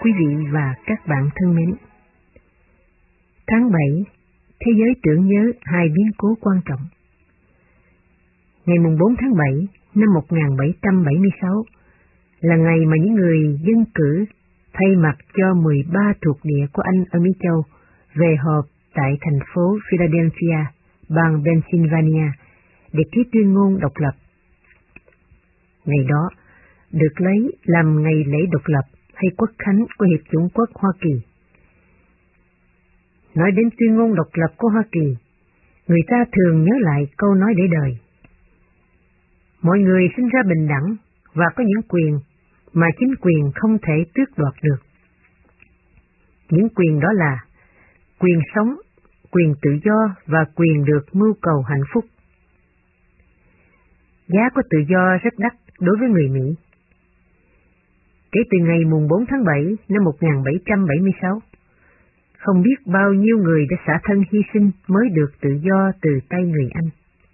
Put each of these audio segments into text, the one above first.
Quý vị và các bạn thân mến, tháng 7, thế giới tưởng nhớ hai biến cố quan trọng. Ngày 4 tháng 7 năm 1776 là ngày mà những người dân cử thay mặt cho 13 thuộc địa của Anh ở Mỹ Châu về họp tại thành phố Philadelphia, bang Pennsylvania để ký tuyên ngôn độc lập. Ngày đó được lấy làm ngày lễ độc lập hay quốc khánh của Hiệp chủng quốc Hoa Kỳ. Nói đến tuyên ngôn độc lập của Hoa Kỳ, người ta thường nhớ lại câu nói để đời: mọi người sinh ra bình đẳng và có những quyền mà chính quyền không thể tước đoạt được. Những quyền đó là quyền sống, quyền tự do và quyền được mưu cầu hạnh phúc. Giá của tự do rất đắt đối với người Mỹ. Kể từ ngày 4 tháng 7 năm 1776, không biết bao nhiêu người đã xả thân hy sinh mới được tự do từ tay người Anh.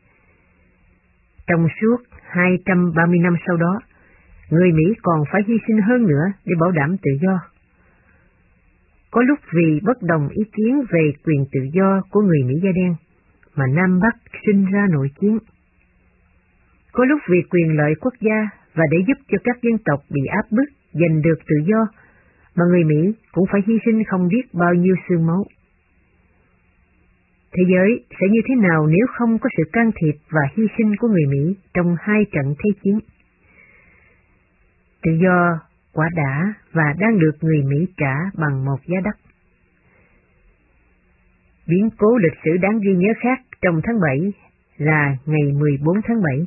Trong suốt 230 năm sau đó, người Mỹ còn phải hy sinh hơn nữa để bảo đảm tự do. Có lúc vì bất đồng ý kiến về quyền tự do của người Mỹ da đen mà Nam Bắc sinh ra nội chiến. Có lúc vì quyền lợi quốc gia và để giúp cho các dân tộc bị áp bức giành được tự do mà người Mỹ cũng phải hy sinh không biết bao nhiêu xương máu. Thế giới sẽ như thế nào nếu không có sự can thiệp và hy sinh của người Mỹ trong hai trận thế chiến? Tự do quả đã và đang được người Mỹ trả bằng một giá đắt. Biến cố lịch sử đáng ghi nhớ khác trong tháng 7 là ngày 14 tháng 7.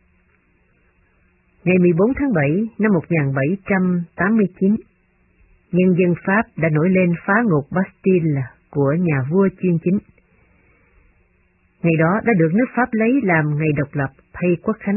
Ngày 14 tháng 7 năm 1789, nhân dân Pháp đã nổi lên phá ngục Bastille của nhà vua chuyên chính. Ngày đó đã được nước Pháp lấy làm ngày độc lập hay quốc khánh.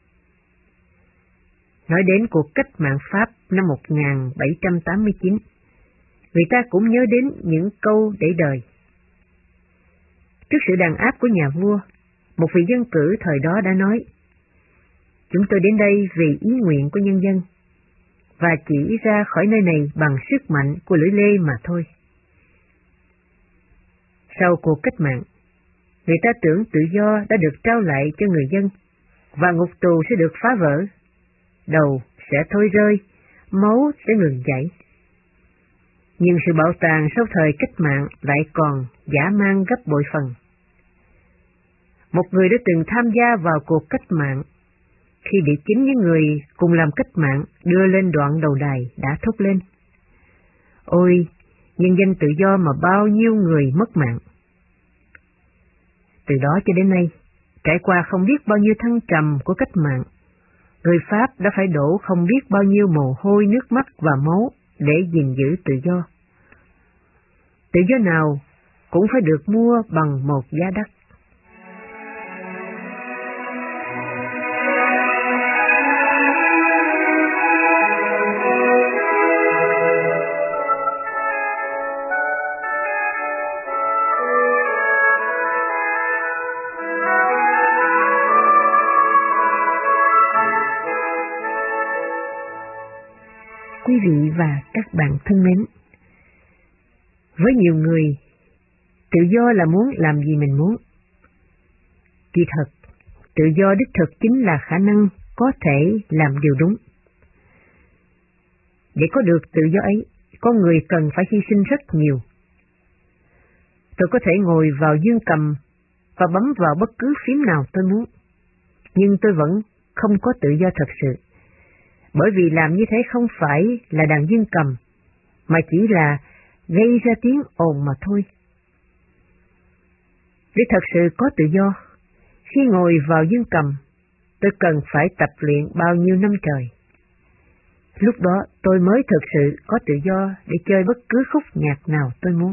Nói đến cuộc cách mạng Pháp năm 1789, người ta cũng nhớ đến những câu để đời. Trước sự đàn áp của nhà vua, một vị dân cử thời đó đã nói: chúng tôi đến đây vì ý nguyện của nhân dân, và chỉ ra khỏi nơi này bằng sức mạnh của lưỡi lê mà thôi. Sau cuộc cách mạng, người ta tưởng tự do đã được trao lại cho người dân, và ngục tù sẽ được phá vỡ, đầu sẽ thôi rơi, máu sẽ ngừng chảy. Nhưng sự bạo tàn sau thời cách mạng lại còn dã man gấp bội phần. Một người đã từng tham gia vào cuộc cách mạng, khi bị chính những người cùng làm cách mạng đưa lên đoạn đầu đài đã thốt lên: ôi, nhân dân tự do mà bao nhiêu người mất mạng. Từ đó cho đến nay, trải qua không biết bao nhiêu thăng trầm của cách mạng, người Pháp đã phải đổ không biết bao nhiêu mồ hôi, nước mắt và máu để gìn giữ tự do. Tự do nào cũng phải được mua bằng một giá đắt. Quý vị và các bạn thân mến, với nhiều người, tự do là muốn làm gì mình muốn. Kỳ thật, tự do đích thực chính là khả năng có thể làm điều đúng. Để có được tự do ấy, con người cần phải hy sinh rất nhiều. Tôi có thể ngồi vào dương cầm và bấm vào bất cứ phím nào tôi muốn, nhưng tôi vẫn không có tự do thật sự. Bởi vì làm như thế không phải là đàn dương cầm, mà chỉ là gây ra tiếng ồn mà thôi. Để thật sự có tự do, khi ngồi vào dương cầm, tôi cần phải tập luyện bao nhiêu năm trời. Lúc đó tôi mới thực sự có tự do để chơi bất cứ khúc nhạc nào tôi muốn.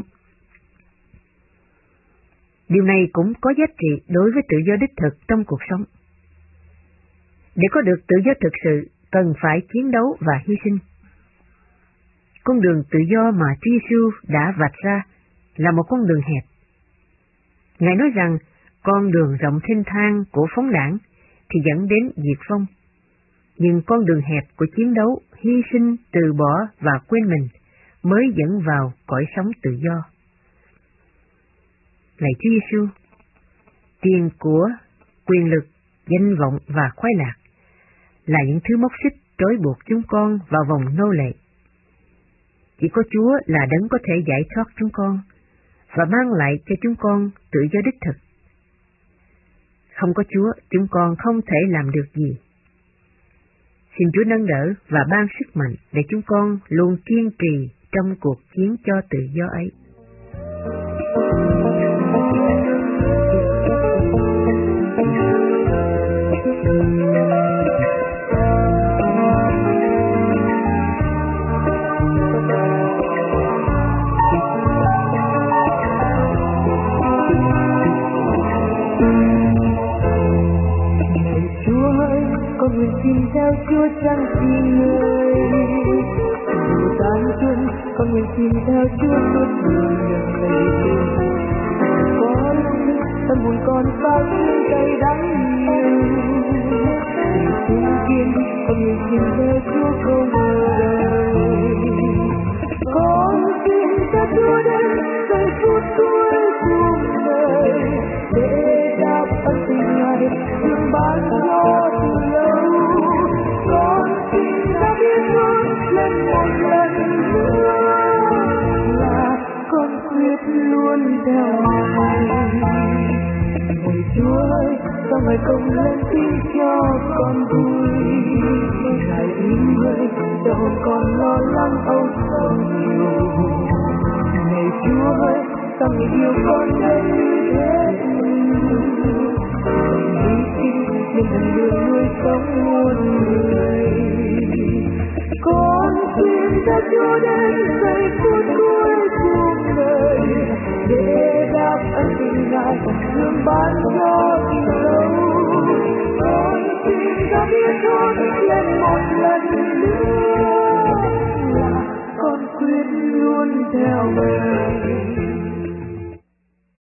Điều này cũng có giá trị đối với tự do đích thực trong cuộc sống. Để có được tự do thực sự, cần phải chiến đấu và hy sinh. Con đường tự do mà Chúa Giêsu đã vạch ra là một con đường hẹp. Ngài nói rằng con đường rộng thênh thang của phóng đảng thì dẫn đến diệt vong, nhưng con đường hẹp của chiến đấu, hy sinh, từ bỏ và quên mình mới dẫn vào cõi sống tự do. Lạy Chúa Giêsu, tiền của, quyền lực, danh vọng và khoái lạc là những thứ móc xích trói buộc chúng con vào vòng nô lệ. Chỉ có Chúa là đấng có thể giải thoát chúng con và mang lại cho chúng con tự do đích thực. Không có Chúa, chúng con không thể làm được gì. Xin Chúa nâng đỡ và ban sức mạnh để chúng con luôn kiên trì trong cuộc chiến cho tự do ấy. Nguyện xin theo Chúa chẳng tin người, dù tan chân con nguyện xin theo Chúa suốt đời nhận lấy tin. Có lúc tâm hồn con bao nhiêu cay đắng nhiều, vì tin kiên con nguyện xin theo Chúa không đời. Con xin theo Chúa đến giây phút cuối cuộc đời, để đáp ơn tình Ngài thương ban cho từ lâu. Con xin ta biết ơn lên một lần nữa, là con quyết luôn theo Ngài. Này Chúa ơi, sao Ngài không lên tiếng cho con vui? Ngài im hơi cho hồn con lo lắng âu sầu nhiều. Này Chúa ơi, sao Ngài yêu con đến như thế? Nên thành đường nuôi sống muôn người. Con xin cho Chúa đến giây phút cuối cuộc đời, để đáp ơn tình Ngài thương ban cho từ lâu. Con xin cho biết ơn lên một lần nữa, là con quyết luôn theo Ngài.